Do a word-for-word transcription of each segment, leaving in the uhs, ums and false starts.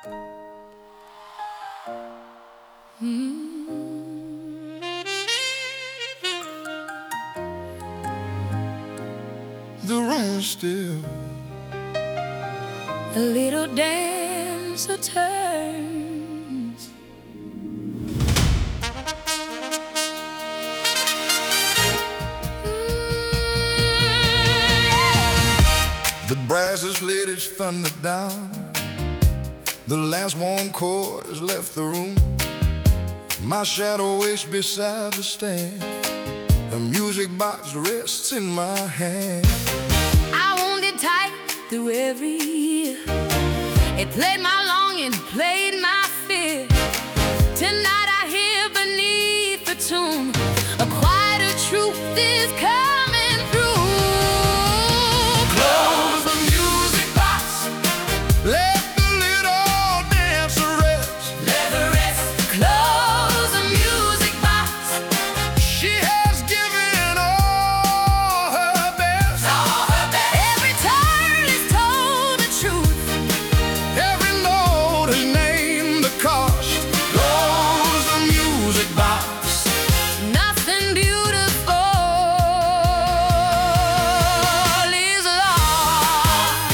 Mm. The room's still. A little dancer turns. The brass has laid its thunder down. The last warm chord has left the room. My shadow waits beside the stand. The music box rests in my hand. I wound it tight through every year. It played my longing, played my fear. Tonight I hear beneath the tomb a quieter truth is coming through. Close the music box. Let the little dancer rest. Let her rest. Close the music box. She has given all her best. All her best. Every turn is told the truth. Every note has named the cost. Close the music box. Nothing beautiful is lost.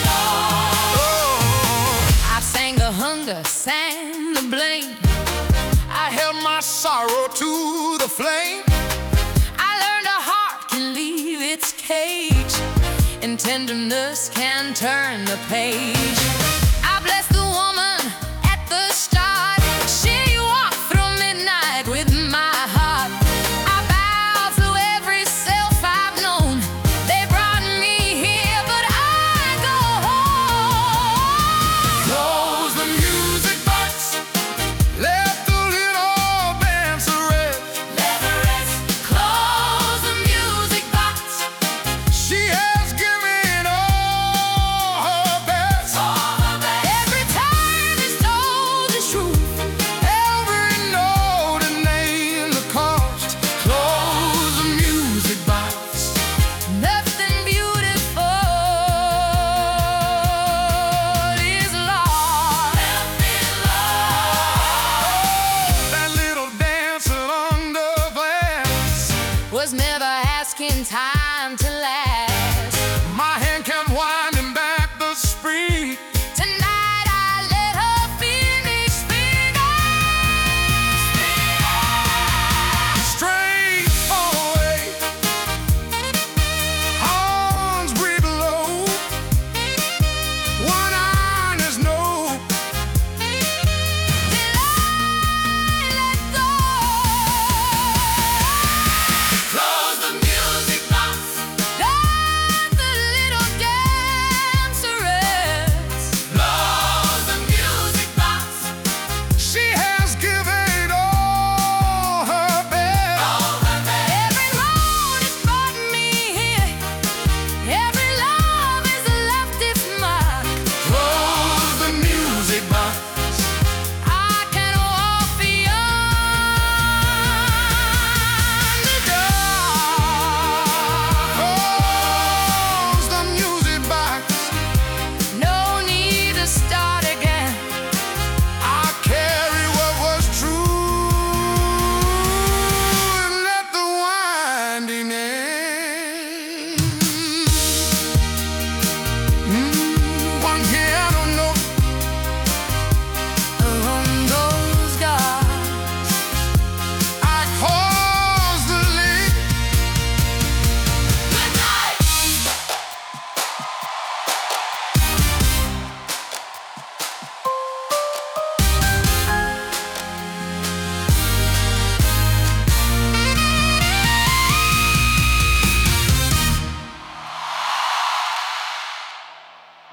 Oh, I sang the hunger, sang the blame. I held my sorrow to the flame. I learned a heart can leave its cage, and tenderness can turn the page.